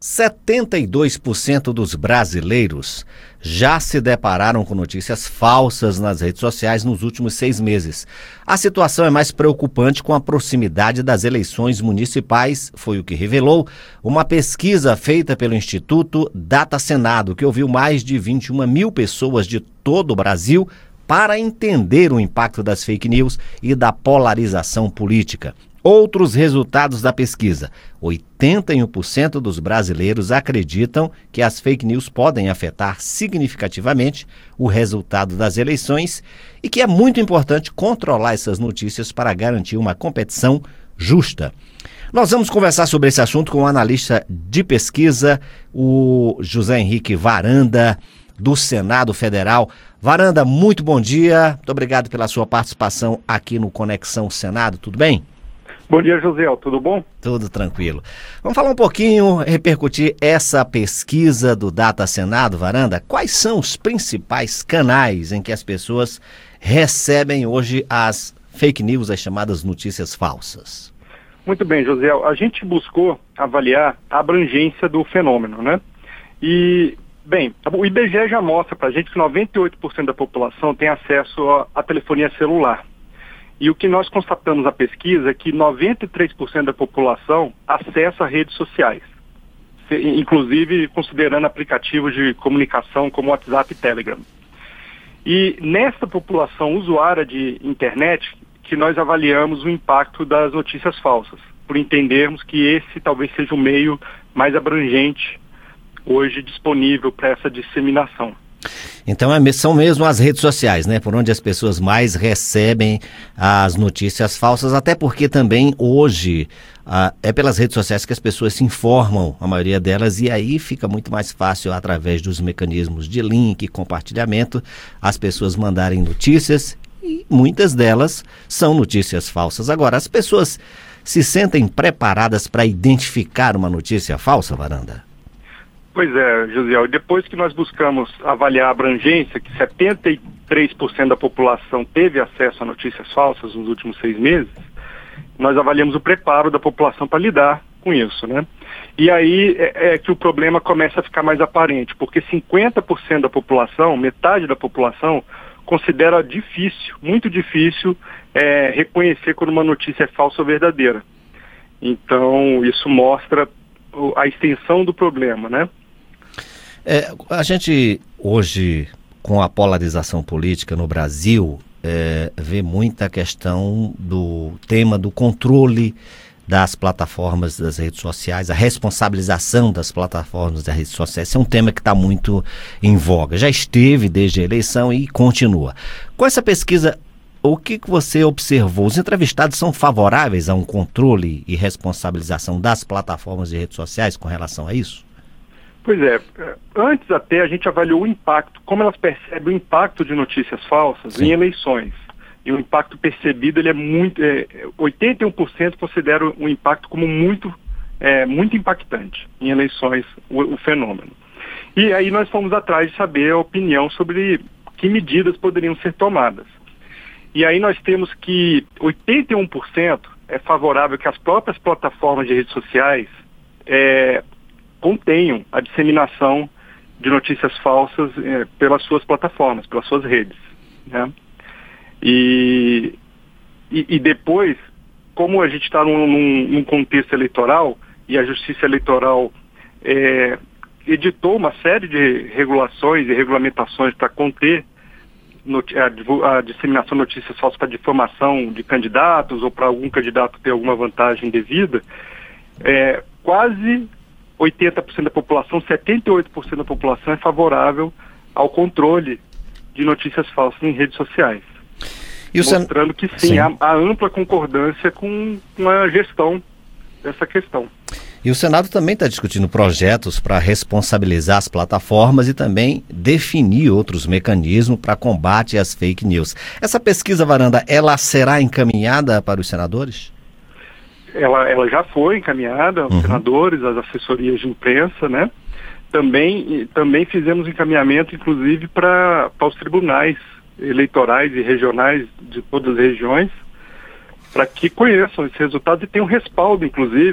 72% dos brasileiros já se depararam com notícias falsas nas redes sociais nos últimos 6 meses. A situação é mais preocupante com a proximidade das eleições municipais, foi o que revelou uma pesquisa feita pelo Instituto Data Senado, que ouviu mais de 21 mil pessoas de todo o Brasil para entender o impacto das fake news e da polarização política. Outros resultados da pesquisa: 81% dos brasileiros acreditam que as fake news podem afetar significativamente o resultado das eleições e que é muito importante controlar essas notícias para garantir uma competição justa. Nós vamos conversar sobre esse assunto com o analista de pesquisa, o José Henrique Varanda, do Senado Federal. Varanda, muito bom dia. Muito obrigado pela sua participação aqui no Conexão Senado. Tudo bem? Bom dia, José. Tudo bom? Tudo tranquilo. Vamos falar um pouquinho, repercutir essa pesquisa do Data Senado, Varanda. Quais são os principais canais em que as pessoas recebem hoje as fake news, as chamadas notícias falsas? Muito bem, José. A gente buscou avaliar a abrangência do fenômeno, né? E, bem, o IBGE já mostra para a gente que 98% da população tem acesso à telefonia celular. E o que nós constatamos na pesquisa é que 93% da população acessa redes sociais, inclusive considerando aplicativos de comunicação como WhatsApp e Telegram. E nessa população usuária de internet que nós avaliamos o impacto das notícias falsas, por entendermos que esse talvez seja o meio mais abrangente hoje disponível para essa disseminação. Então são mesmo as redes sociais, né? Por onde as pessoas mais recebem as notícias falsas, até porque também hoje é pelas redes sociais que as pessoas se informam, a maioria delas, e aí fica muito mais fácil, através dos mecanismos de link, compartilhamento, as pessoas mandarem notícias, e muitas delas são notícias falsas. Agora, as pessoas se sentem preparadas para identificar uma notícia falsa, Varanda? Pois é, José, depois que nós buscamos avaliar a abrangência, que 73% da população teve acesso a notícias falsas nos últimos 6 meses, nós avaliamos o preparo da população para lidar com isso, né? E aí é que o problema começa a ficar mais aparente, porque 50% da população, metade da população, considera difícil, muito difícil, reconhecer quando uma notícia é falsa ou verdadeira. Então, isso mostra a extensão do problema, né? A gente hoje, com a polarização política no Brasil, vê muita questão do tema do controle das plataformas das redes sociais, a responsabilização das plataformas das redes sociais. Esse é um tema que está muito em voga. Já esteve desde a eleição e continua. Com essa pesquisa, o que você observou? Os entrevistados são favoráveis a um controle e responsabilização das plataformas de redes sociais com relação a isso? Pois é, antes até a gente avaliou o impacto, como elas percebem o impacto de notícias falsas Sim. em eleições. E o impacto percebido, ele é muito, 81% considera o impacto como muito impactante em eleições, o fenômeno. E aí nós fomos atrás de saber a opinião sobre que medidas poderiam ser tomadas. E aí nós temos que 81% é favorável que as próprias plataformas de redes sociais contenham a disseminação de notícias falsas pelas suas plataformas, pelas suas redes, né? E depois, como a gente está num contexto eleitoral, e a Justiça Eleitoral editou uma série de regulações e regulamentações para conter a disseminação de notícias falsas para difamação de candidatos ou para algum candidato ter alguma vantagem devida, quase 80% da população, 78% da população é favorável ao controle de notícias falsas em redes sociais. Mostrando que sim, há ampla concordância com a gestão dessa questão. E o Senado também está discutindo projetos para responsabilizar as plataformas e também definir outros mecanismos para combate às fake news. Essa pesquisa, Varanda, ela será encaminhada para os senadores? Ela já foi encaminhada aos senadores, às assessorias de imprensa, né? Também fizemos encaminhamento, inclusive, para os tribunais eleitorais e regionais de todas as regiões, para que conheçam esses resultados e tenham respaldo, inclusive,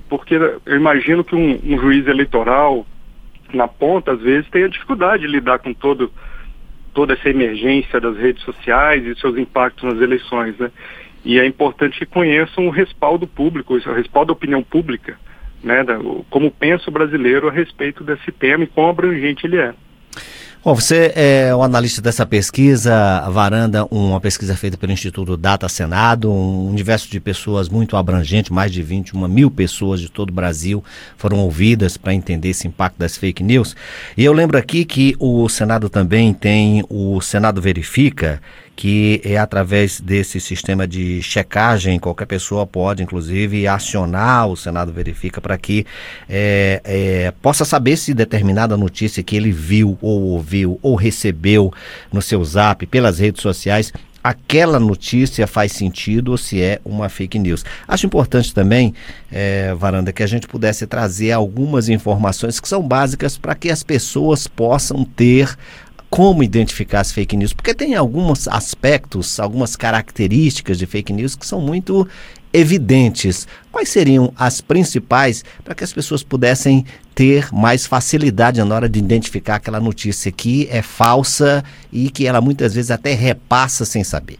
porque eu imagino que um juiz eleitoral, na ponta, às vezes, tenha dificuldade de lidar com toda essa emergência das redes sociais e seus impactos nas eleições, né? E é importante que conheçam o respaldo público, o respaldo da opinião pública, né? Como pensa o brasileiro a respeito desse tema e quão abrangente ele é. Bom, você é o analista dessa pesquisa, Varanda, uma pesquisa feita pelo Instituto Data Senado, um universo de pessoas muito abrangente, mais de 21 mil pessoas de todo o Brasil foram ouvidas para entender esse impacto das fake news. E eu lembro aqui que o Senado também tem o Senado Verifica, que é através desse sistema de checagem, qualquer pessoa pode, inclusive, acionar o Senado Verifica para que possa saber se determinada notícia que ele viu ou ouviu ou recebeu no seu zap, pelas redes sociais, aquela notícia faz sentido ou se é uma fake news. Acho importante também, Varanda, que a gente pudesse trazer algumas informações que são básicas para que as pessoas possam ter como identificar as fake news, porque tem alguns aspectos, algumas características de fake news que são muito evidentes. Quais seriam as principais para que as pessoas pudessem ter mais facilidade na hora de identificar aquela notícia que é falsa e que ela muitas vezes até repassa sem saber?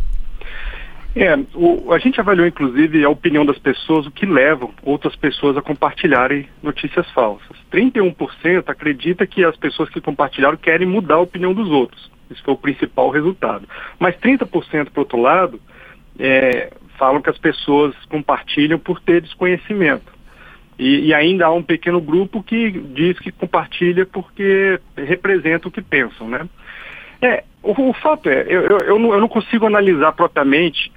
A gente avaliou, inclusive, a opinião das pessoas, o que levam outras pessoas a compartilharem notícias falsas. 31% acredita que as pessoas que compartilharam querem mudar a opinião dos outros. Isso foi o principal resultado. Mas 30%, por outro lado, falam que as pessoas compartilham por ter desconhecimento. E ainda há um pequeno grupo que diz que compartilha porque representa o que pensam, né? O fato eu não consigo analisar propriamente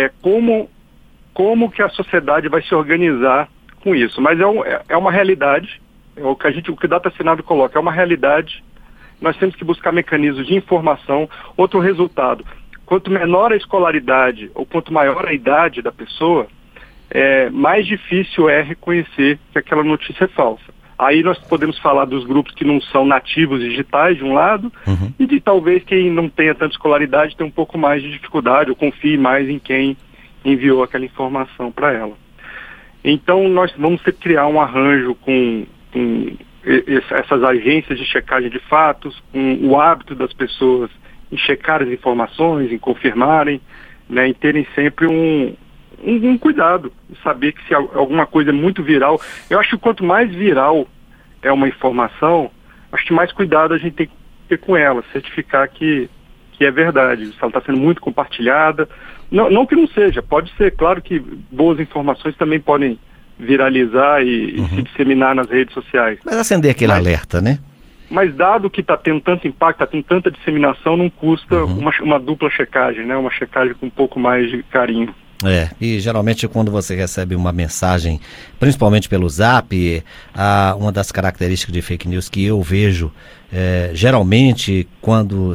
como que a sociedade vai se organizar com isso, mas é uma realidade, o que o Data Senado coloca, é uma realidade, nós temos que buscar mecanismos de informação. Outro resultado, quanto menor a escolaridade ou quanto maior a idade da pessoa, mais difícil é reconhecer que aquela notícia é falsa. Aí nós podemos falar dos grupos que não são nativos digitais, de um lado, e de talvez quem não tenha tanta escolaridade tenha um pouco mais de dificuldade, ou confie mais em quem enviou aquela informação para ela. Então nós vamos ter que criar um arranjo com essas agências de checagem de fatos, com o hábito das pessoas em checar as informações, em confirmarem, né, em terem sempre um cuidado, saber que se alguma coisa é muito viral, eu acho que quanto mais viral é uma informação, acho que mais cuidado a gente tem que ter com ela, certificar que é verdade, se ela está sendo muito compartilhada, não que não seja, pode ser, claro que boas informações também podem viralizar e se disseminar nas redes sociais. Mas acender aquele alerta, né? Mas dado que está tendo tanto impacto, está tendo tanta disseminação, não custa uma dupla checagem, né? Uma checagem com um pouco mais de carinho. E geralmente quando você recebe uma mensagem, principalmente pelo Zap, uma das características de fake news que eu vejo, geralmente quando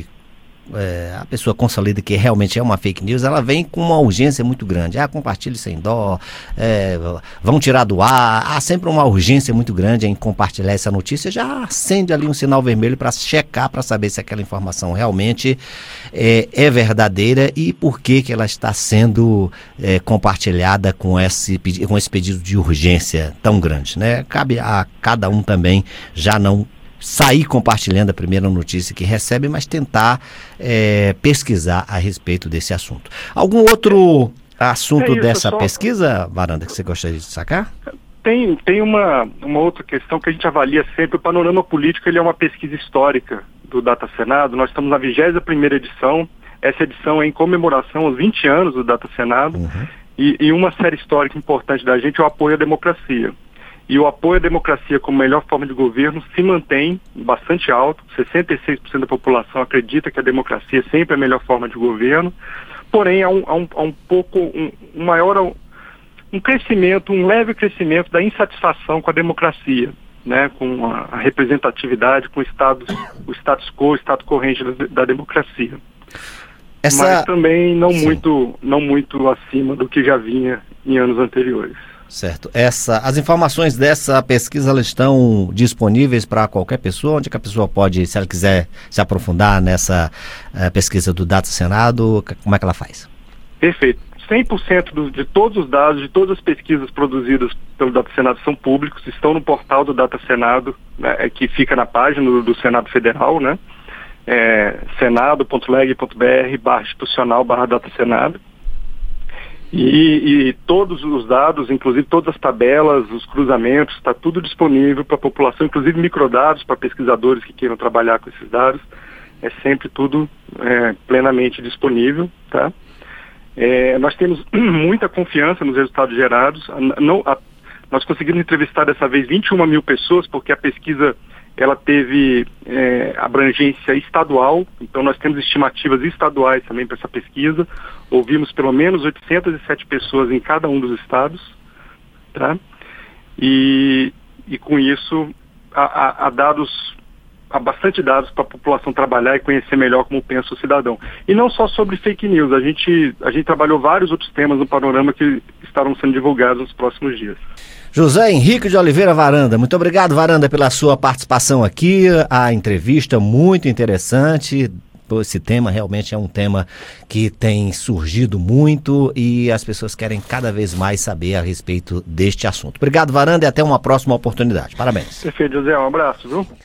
a pessoa consolida que realmente é uma fake news, ela vem com uma urgência muito grande. Compartilhe sem dó, vão tirar do ar. Há sempre uma urgência muito grande em compartilhar essa notícia. Já acende ali um sinal vermelho para checar, para saber se aquela informação realmente é verdadeira e por que ela está sendo compartilhada com esse pedido de urgência tão grande, né? Cabe a cada um também já não sair compartilhando a primeira notícia que recebe, mas tentar pesquisar a respeito desse assunto. Algum outro assunto dessa pesquisa, Varanda, que você gostaria de destacar? Tem uma outra questão que a gente avalia sempre. O panorama político, ele é uma pesquisa histórica do Data Senado. Nós estamos na 21ª edição. Essa edição é em comemoração aos 20 anos do Data Senado. E uma série histórica importante da gente é o apoio à democracia. E o apoio à democracia como melhor forma de governo se mantém bastante alto. 66% da população acredita que a democracia sempre é a melhor forma de governo. Porém, há um crescimento, um leve crescimento da insatisfação com a democracia, né, com a representatividade, com o status quo, o status corrente da democracia. Mas também não muito acima do que já vinha em anos anteriores. Certo. As informações dessa pesquisa, elas estão disponíveis para qualquer pessoa? Onde que a pessoa pode, se ela quiser se aprofundar nessa pesquisa do Data Senado, como é que ela faz? Perfeito. 100% de todos os dados, de todas as pesquisas produzidas pelo Data Senado são públicos, estão no portal do Data Senado, né, que fica na página do Senado Federal, né? senado.leg.br/institucional/Data Senado. E todos os dados, inclusive todas as tabelas, os cruzamentos, está tudo disponível para a população, inclusive microdados para pesquisadores que queiram trabalhar com esses dados. É sempre tudo plenamente disponível, tá? Nós temos muita confiança nos resultados gerados. Nós conseguimos entrevistar dessa vez 21 mil pessoas, porque a pesquisa ela teve abrangência estadual, então nós temos estimativas estaduais também para essa pesquisa. Ouvimos pelo menos 807 pessoas em cada um dos estados, tá? E com isso há bastante dados para a população trabalhar e conhecer melhor como pensa o cidadão. E não só sobre fake news, a gente trabalhou vários outros temas no panorama que estarão sendo divulgados nos próximos dias. José Henrique de Oliveira Varanda, muito obrigado, Varanda, pela sua participação aqui, a entrevista muito interessante. Esse tema realmente é um tema que tem surgido muito e as pessoas querem cada vez mais saber a respeito deste assunto. Obrigado, Varanda, e até uma próxima oportunidade. Parabéns. Perfeito, José, um abraço, viu?